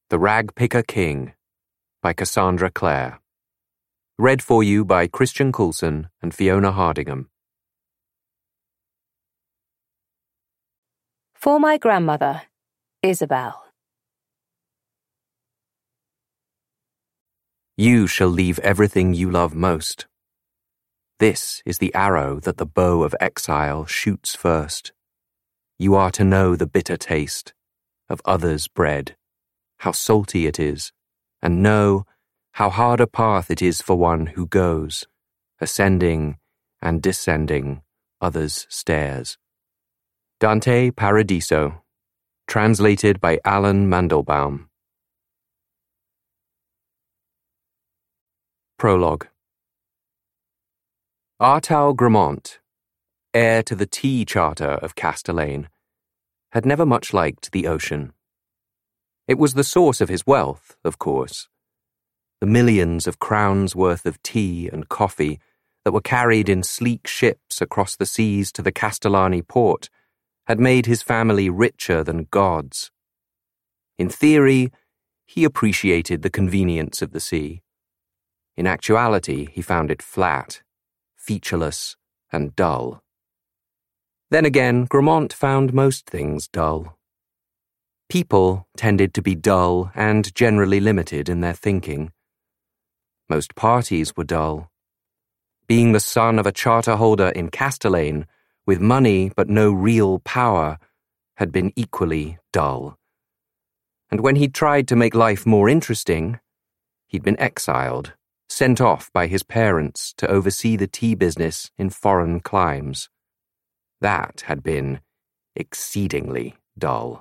The Ragpicker King by Cassandra Clare. Read for you by Christian Coulson and Fiona Hardingham. For my grandmother, Isabel. You shall leave everything you love most. This is the arrow that the bow of exile shoots first. You are to know the bitter taste of others' bread, how salty it is, and know how hard a path it is for one who goes, ascending and descending others' stairs. Dante Paradiso, translated by Alan Mandelbaum. Prologue. Artal Gramont, heir to the tea charter of Castellane, had never much liked the ocean. It was the source of his wealth, of course. The millions of crowns' worth of tea and coffee that were carried in sleek ships across the seas to the Castellani port had made his family richer than gods. In theory, he appreciated the convenience of the sea. In actuality, he found it flat, featureless, and dull. Then again, Gramont found most things dull. People tended to be dull and generally limited in their thinking. Most parties were dull. Being the son of a charter holder in Castellane, with money but no real power, had been equally dull. And when he'd tried to make life more interesting, he'd been exiled, sent off by his parents to oversee the tea business in foreign climes. That had been exceedingly dull.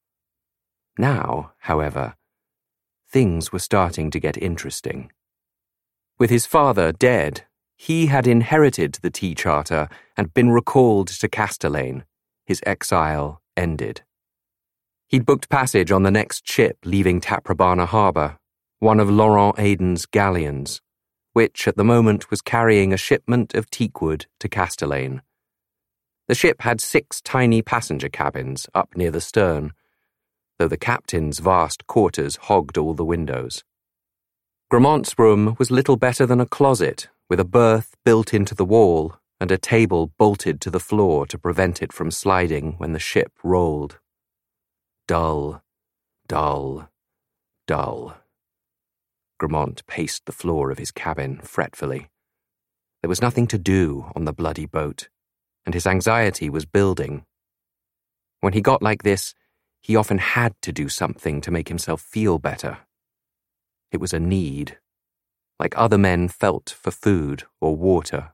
Now, however, things were starting to get interesting. With his father dead, he had inherited the tea charter and been recalled to Castellane, his exile ended. He'd booked passage on the next ship leaving Taprobana harbour, one of Laurent Aiden's galleons, which at the moment was carrying a shipment of teakwood to Castellane. The ship had 6 tiny passenger cabins up near the stern, though the captain's vast quarters hogged all the windows. Gramont's room was little better than a closet, with a berth built into the wall and a table bolted to the floor to prevent it from sliding when the ship rolled. Dull, dull, dull. Gramont paced the floor of his cabin fretfully. There was nothing to do on the bloody boat, and his anxiety was building. When he got like this, he often had to do something to make himself feel better. It was a need, like other men felt for food or water.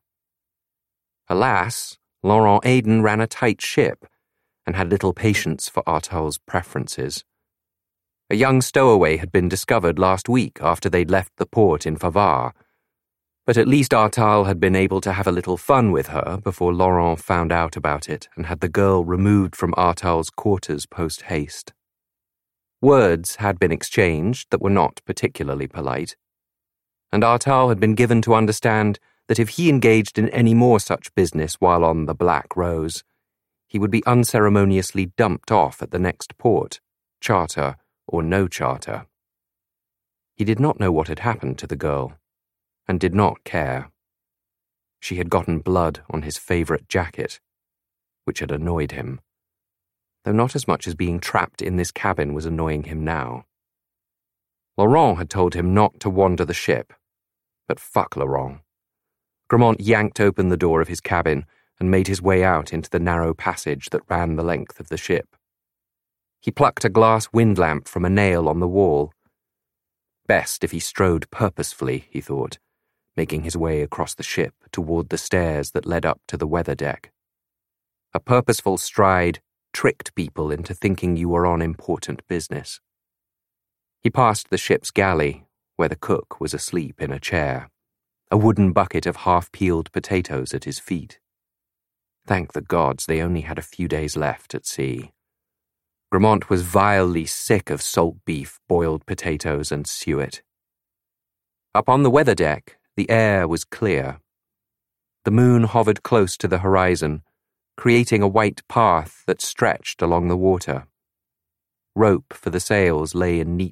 Alas, Laurent Aiden ran a tight ship and had little patience for Artal's preferences. A young stowaway had been discovered last week after they'd left the port in Favar, but at least Artal had been able to have a little fun with her before Laurent found out about it and had the girl removed from Artal's quarters post-haste. Words had been exchanged that were not particularly polite, and Artal had been given to understand that if he engaged in any more such business while on the Black Rose, he would be unceremoniously dumped off at the next port, charter or no charter. He did not know what had happened to the girl, and did not care. She had gotten blood on his favourite jacket, which had annoyed him, though not as much as being trapped in this cabin was annoying him now. Laurent had told him not to wander the ship, but fuck Laurent. Gramont yanked open the door of his cabin and made his way out into the narrow passage that ran the length of the ship. He plucked a glass windlamp from a nail on the wall. Best if he strode purposefully, he thought, making his way across the ship toward the stairs that led up to the weather deck. A purposeful stride tricked people into thinking you were on important business. He passed the ship's galley, where the cook was asleep in a chair, a wooden bucket of half-peeled potatoes at his feet. Thank the gods they only had a few days left at sea. Gramont was vilely sick of salt beef, boiled potatoes, and suet. Up on the weather deck, the air was clear. The moon hovered close to the horizon, creating a white path that stretched along the water. Rope for the sails lay in neat